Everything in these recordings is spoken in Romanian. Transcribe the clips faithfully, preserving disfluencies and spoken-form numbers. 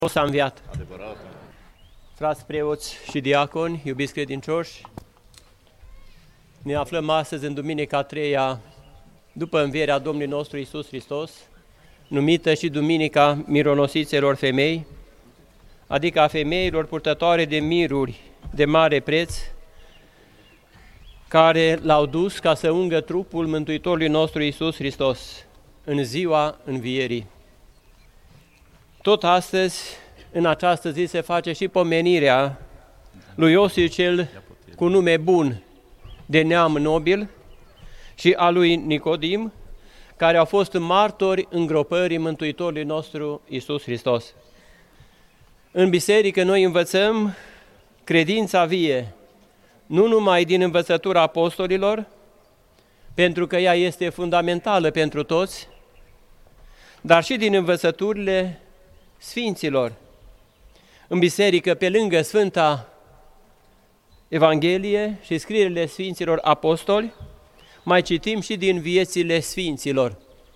S-a înviat. Adevărat. Frați preoți și diaconi, iubiți credincioși, ne aflăm astăzi în Duminica a treia, după învierea Domnului nostru Iisus Hristos, numită și Duminica Mironosițelor femei, adică a femeilor purtătoare de miruri de mare preț, care l-au dus ca să ungă trupul Mântuitorului nostru Iisus Hristos în ziua învierii. Tot astăzi, în această zi, se face și pomenirea lui Iosif cel cu nume bun, de neam nobil, și a lui Nicodim, care au fost martori îngropării Mântuitorului nostru Iisus Hristos. În biserică noi învățăm credința vie, nu numai din învățătura apostolilor, pentru că ea este fundamentală pentru toți, dar și din învățăturile Sfinților. În biserică, pe lângă Sfânta Evanghelie și scrierile Sfinților Apostoli, mai citim și din viețile Sfinților.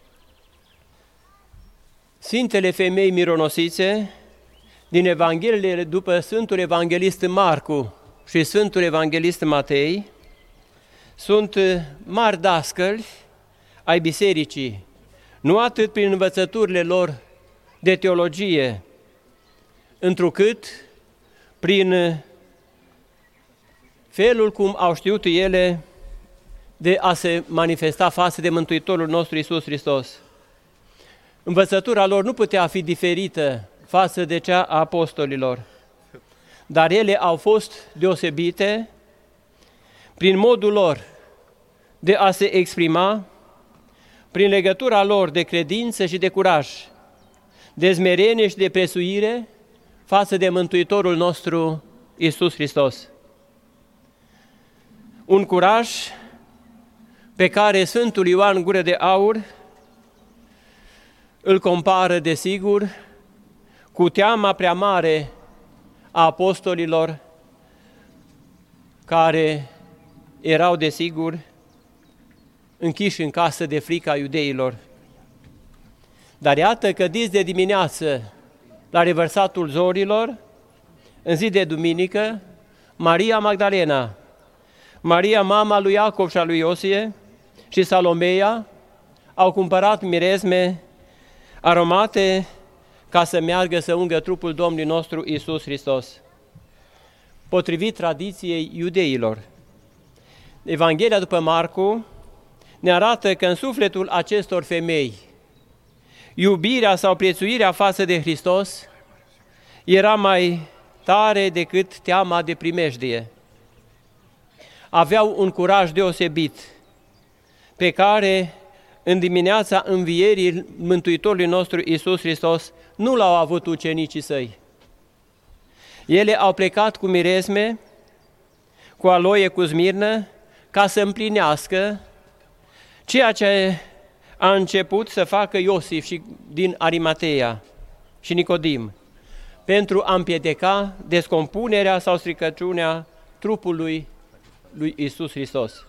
Sfintele femei mironosițe, din Evangheliile după Sfântul Evanghelist Marcu și Sfântul Evanghelist Matei, sunt mari dascăli ai bisericii, nu atât prin învățăturile lor de teologie, întrucât prin felul cum au știut ele de a se manifesta față de Mântuitorul nostru Iisus Hristos. Învățătura lor nu putea fi diferită față de cea a apostolilor, dar ele au fost deosebite prin modul lor de a se exprima, prin legătura lor de credință și de curaj, de smerenie și de prețuire față de Mântuitorul nostru Iisus Hristos. Un curaj pe care Sfântul Ioan Gură de Aur îl compară, desigur, cu teama prea mare a apostolilor, care erau, desigur, închiși în casă de frica iudeilor. Dar iată că dis de dimineață, la revărsatul zorilor, în zi de duminică, Maria Magdalena, Maria, mama lui Iacov și a lui Iosie, și Salomeia au cumpărat mirezme aromate ca să meargă să ungă trupul Domnului nostru Iisus Hristos. Potrivit tradiției iudeilor, Evanghelia după Marcu ne arată că în sufletul acestor femei iubirea sau prețuirea față de Hristos era mai tare decât teama de primejdie. Aveau un curaj deosebit, pe care în dimineața învierii Mântuitorului nostru Iisus Hristos nu l-au avut ucenicii săi. Ele au plecat cu mirezme, cu aloie, cu smirnă, ca să împlinească ceea ce a început să facă Iosif și din Arimateea și Nicodim, pentru a împiedica descompunerea sau stricăciunea trupului lui Iisus Hristos.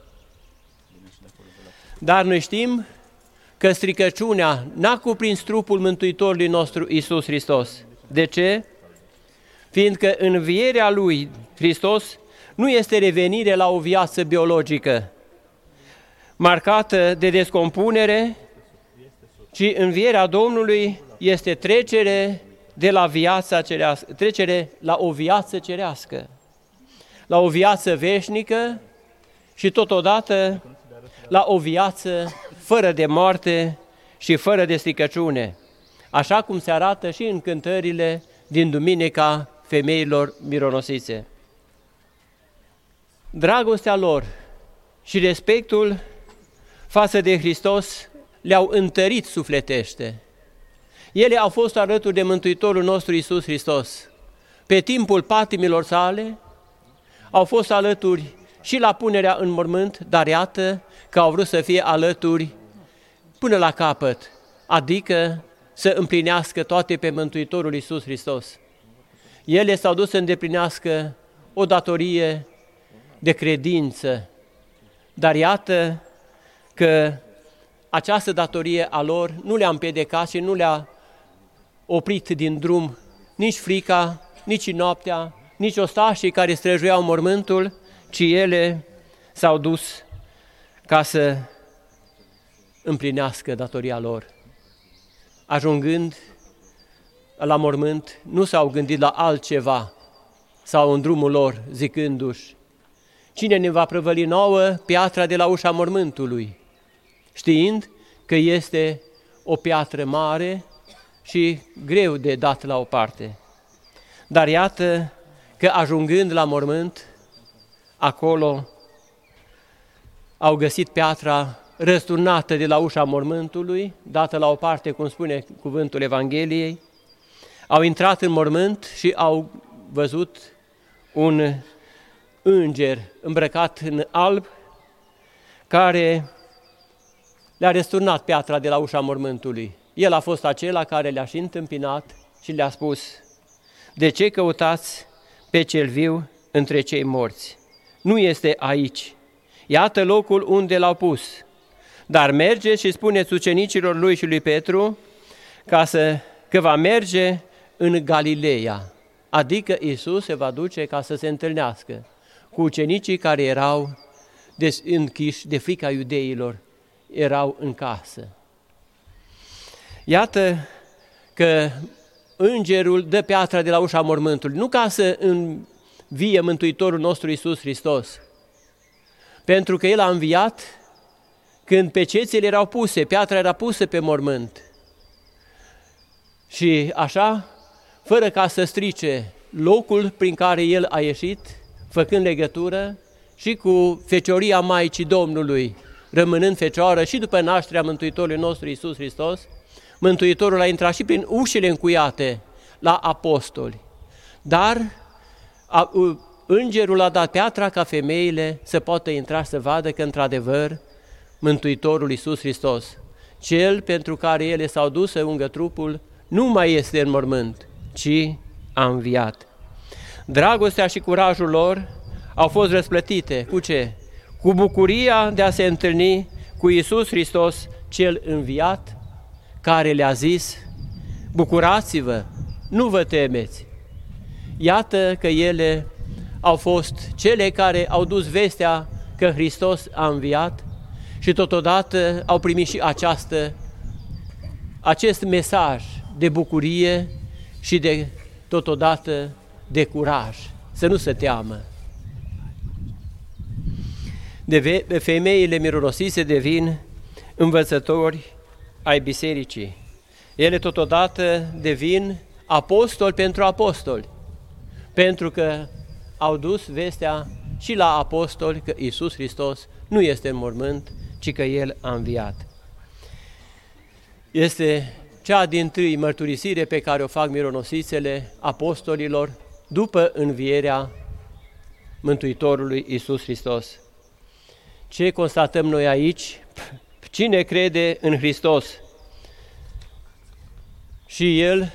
Dar noi știm că stricăciunea n-a cuprins trupul Mântuitorului nostru Iisus Hristos. De ce? Fiindcă învierea lui Hristos nu este revenire la o viață biologică marcată de descompunere, ci învierea Domnului este trecere de la viața cerească, trecere la o viață cerească, la o viață veșnică și totodată la o viață fără de moarte și fără de stricăciune, așa cum se arată și în cântările din Duminica femeilor mironosițe. Dragostea lor și respectul față de Hristos le-au întărit sufletește. Ele au fost alături de Mântuitorul nostru Iisus Hristos. Pe timpul patimilor sale au fost alături și la punerea în mormânt, dar iată că au vrut să fie alături până la capăt, adică să împlinească toate pe Mântuitorul Iisus Hristos. Ele s-au dus să îndeplinească o datorie de credință, dar iată că această datorie a lor nu le-a împiedicat și nu le-a oprit din drum nici frica, nici noaptea, nici ostașii care străjuiau mormântul, ci ele s-au dus ca să împlinească datoria lor. Ajungând la mormânt, nu s-au gândit la altceva sau în drumul lor, zicându-și: cine ne va prăvăli nouă piatra de la ușa mormântului? Știind că este o piatră mare și greu de dat la o parte. Dar iată că ajungând la mormânt, acolo au găsit piatra răsturnată de la ușa mormântului, dată la o parte, cum spune cuvântul Evangheliei. Au intrat în mormânt și au văzut un înger îmbrăcat în alb, care le-a răsturnat piatra de la ușa mormântului. El a fost acela care le-a și întâmpinat și le-a spus: de ce căutați pe cel viu între cei morți? Nu este aici. Iată locul unde l-au pus. Dar mergeți și spuneți ucenicilor lui și lui Petru ca să, că va merge în Galileea, adică Iisus se va duce ca să se întâlnească cu ucenicii care erau închiși de frica iudeilor, erau în casă. Iată că îngerul dă piatra de la ușa mormântului, nu ca să învie Mântuitorul nostru Iisus Hristos, pentru că El a înviat când pecețele erau puse, piatra era pusă pe mormânt. Și așa, fără ca să strice locul prin care El a ieșit, făcând legătură și cu fecioria Maicii Domnului, rămânând fecioară și după nașterea Mântuitorului nostru Iisus Hristos, Mântuitorul a intrat și prin ușile încuiate la apostoli. Dar a, îngerul a dat piatra ca femeile să poată intra să vadă că într-adevăr Mântuitorul Iisus Hristos, Cel pentru care ele s-au dus să ungă trupul, nu mai este în mormânt, ci a înviat. Dragostea și curajul lor au fost răsplătite cu ce? Cu bucuria de a se întâlni cu Iisus Hristos, Cel înviat, care le-a zis: bucurați-vă, nu vă temeți. Iată că ele au fost cele care au dus vestea că Hristos a înviat și totodată au primit și această, acest mesaj de bucurie și de totodată de curaj, să nu se teamă. De femeile mironosise devin învățători ai bisericii. Ele totodată devin apostoli pentru apostoli, pentru că au dus vestea și la apostoli că Iisus Hristos nu este în mormânt, ci că El a înviat. Este cea dintâi mărturisire pe care o fac mironosițele apostolilor după învierea Mântuitorului Iisus Hristos. Ce constatăm noi aici? Cine crede în Hristos și El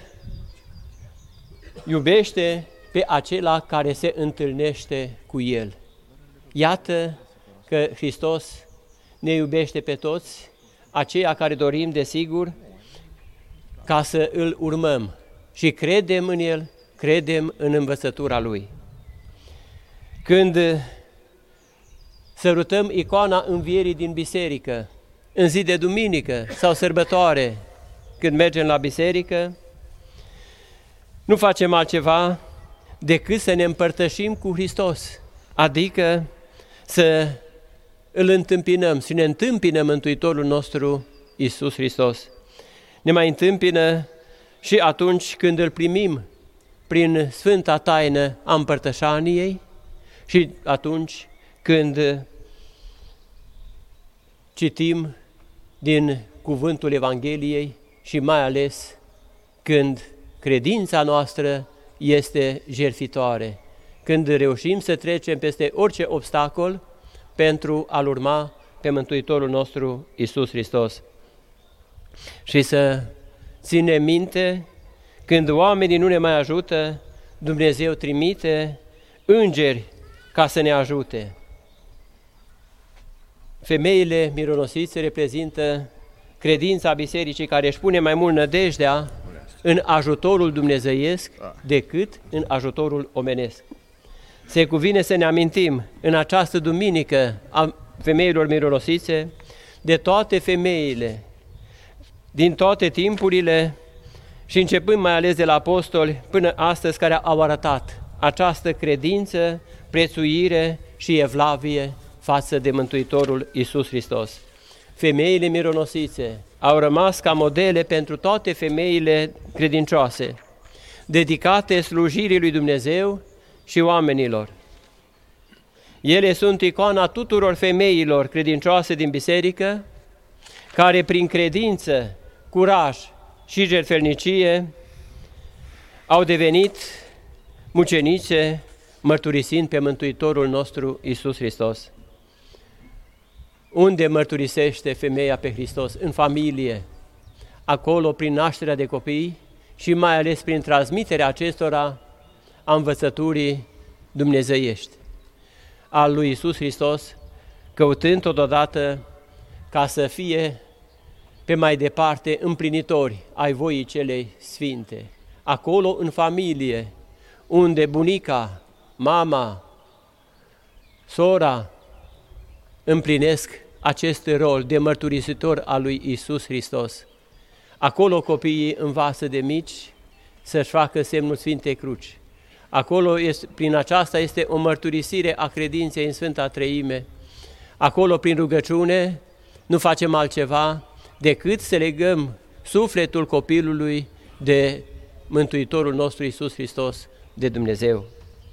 iubește pe acela care se întâlnește cu El. Iată că Hristos ne iubește pe toți, aceia care dorim, desigur, ca să Îl urmăm și credem în El, credem în învățătura Lui. Când sărutăm icoana învierii din biserică, în zi de duminică sau sărbătoare, când mergem la biserică, nu facem altceva decât să ne împărtășim cu Hristos, adică să Îl întâmpinăm, să ne întâmpină Mântuitorul nostru Iisus Hristos. Ne mai întâmpină și atunci când Îl primim prin Sfânta Taină a Împărtășaniei și atunci când citim din cuvântul Evangheliei și mai ales când credința noastră este jertfitoare, când reușim să trecem peste orice obstacol pentru a-L urma pe Mântuitorul nostru Iisus Hristos. Și să ținem minte, când oamenii nu ne mai ajută, Dumnezeu trimite îngeri ca să ne ajute. Femeile mironosițe reprezintă credința bisericii care își pune mai mult nădejdea în ajutorul dumnezeiesc decât în ajutorul omenesc. Se cuvine să ne amintim în această duminică a femeilor mironosițe de toate femeile din toate timpurile și începând mai ales de la apostoli până astăzi, care au arătat această credință, prețuire și evlavie față de Mântuitorul Iisus Hristos. Femeile mironosițe au rămas ca modele pentru toate femeile credincioase, dedicate slujirii lui Dumnezeu și oamenilor. Ele sunt icoana tuturor femeilor credincioase din biserică, care prin credință, curaj și jertfelnicie au devenit mucenice, mărturisind pe Mântuitorul nostru Iisus Hristos. Unde mărturisește femeia pe Hristos? În familie, acolo prin nașterea de copii și mai ales prin transmiterea acestora a învățăturii dumnezeiești al lui Iisus Hristos, căutând totodată ca să fie pe mai departe împlinitori ai voii celei sfinte. Acolo în familie, unde bunica, mama, sora împlinesc acest rol de mărturisitor al lui Iisus Hristos. Acolo copiii învață de mici să-și facă semnul Sfintei Cruci. Acolo, este, prin aceasta, este o mărturisire a credinței în Sfânta Treime. Acolo, prin rugăciune, nu facem altceva decât să legăm sufletul copilului de Mântuitorul nostru Iisus Hristos, de Dumnezeu.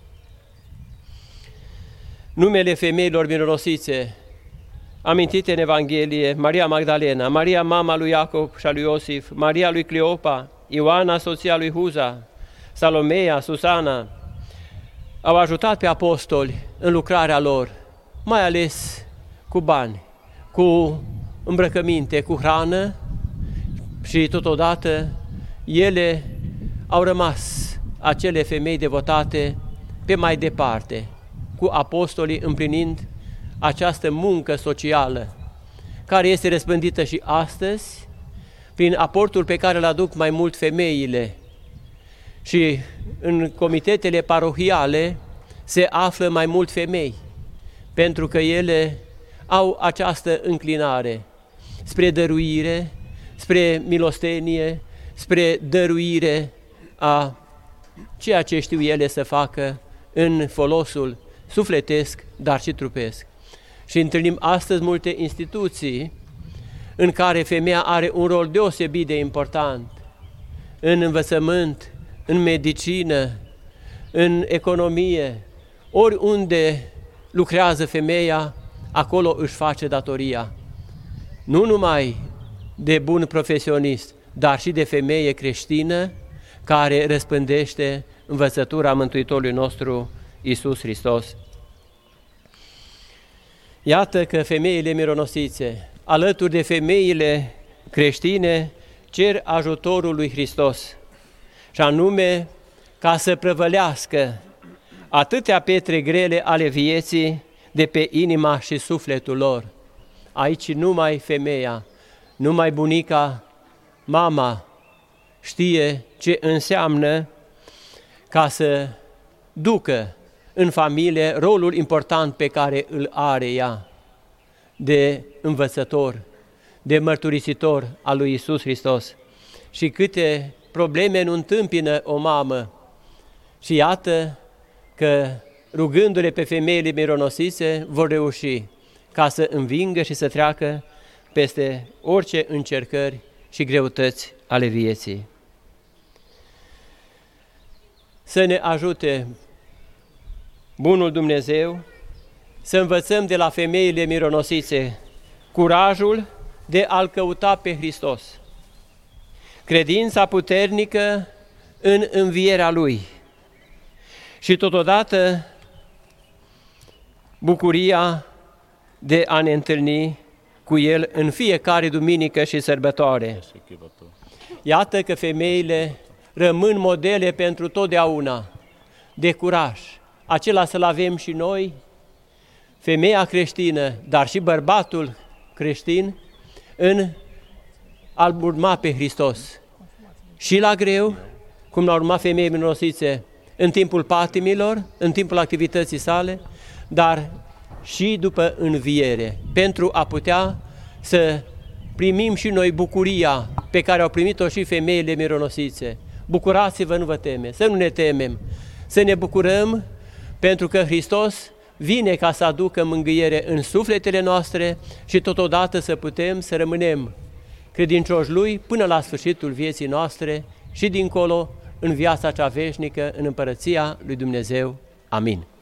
Numele femeilor mironosițe amintite în Evanghelie: Maria Magdalena, Maria mama lui Iacob și a lui Iosif, Maria lui Cleopa, Ioana soția lui Huza, Salomea, Susana, au ajutat pe apostoli în lucrarea lor, mai ales cu bani, cu îmbrăcăminte, cu hrană, și totodată ele au rămas, acele femei devotate, pe mai departe, cu apostolii, împlinind această muncă socială, care este răspândită și astăzi prin aportul pe care îl aduc mai mult femeile. Și în comitetele parohiale se află mai mult femei, pentru că ele au această înclinare spre dăruire, spre milostenie, spre dăruire a ceea ce știu ele să facă în folosul sufletesc, dar și trupesc. Și întâlnim astăzi multe instituții în care femeia are un rol deosebit de important, în învățământ, în medicină, în economie, oriunde lucrează femeia, acolo își face datoria. Nu numai de bun profesionist, dar și de femeie creștină care răspândește învățătura Mântuitorului nostru Iisus Hristos. Iată că femeile mironosițe, alături de femeile creștine, cer ajutorul lui Hristos, și anume ca să prăvălească atâtea pietre grele ale vieții de pe inima și sufletul lor. Aici numai femeia, numai bunica, mama știe ce înseamnă ca să ducă în familie rolul important pe care îl are ea de învățător, de mărturisitor al lui Iisus Hristos. Și câte probleme nu întâmpină o mamă. Și iată că rugându-le pe femeile mironosițe vor reuși ca să învingă și să treacă peste orice încercări și greutăți ale vieții. Să ne ajute bunul Dumnezeu să învățăm de la femeile mironosițe curajul de a-L căuta pe Hristos, credința puternică în învierea Lui și totodată bucuria de a ne întâlni cu El în fiecare duminică și sărbătoare. Iată că femeile rămân modele pentru totdeauna de curaj. Acela să-l avem și noi, femeia creștină, dar și bărbatul creștin, în a-L urma pe Hristos, și la greu, cum l-au urmat femeii mironosițe în timpul patimilor, în timpul activității sale, dar și după înviere, pentru a putea să primim și noi bucuria pe care au primit-o și femeile mironosițe. Bucurați-vă, nu vă teme, să nu ne temem, să ne bucurăm pentru că Hristos vine ca să aducă mângâiere în sufletele noastre și totodată să putem să rămânem credincioși Lui până la sfârșitul vieții noastre și dincolo în viața cea veșnică, în împărăția lui Dumnezeu. Amin.